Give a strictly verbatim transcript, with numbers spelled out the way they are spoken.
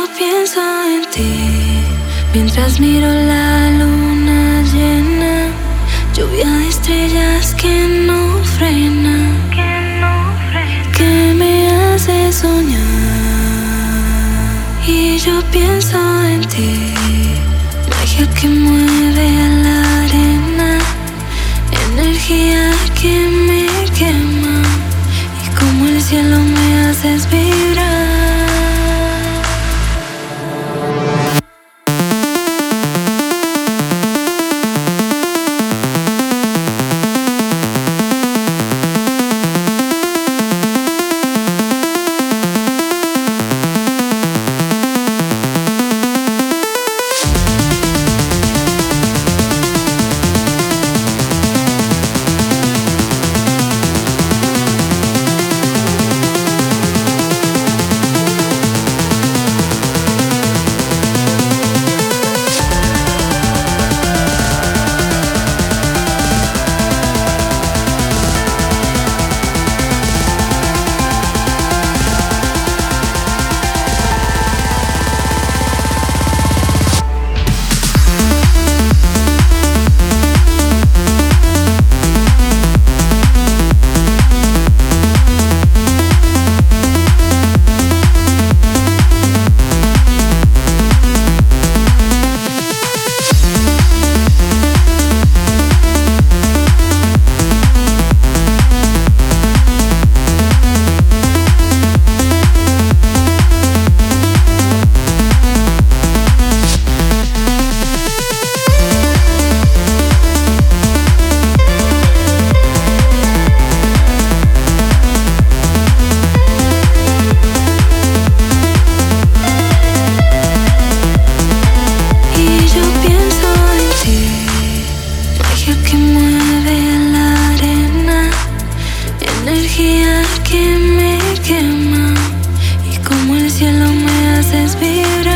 yo pienso en ti mientras miro la luna llena, lluvia de estrellas que no frena, que, no frena, que me hace soñar. Y yo pienso en ti, magia que mueve a la arena, energía que me quema, y como el cielo me haces vibrar. Que mueve la arena, energía que me quema, y como el cielo me haces vibrar.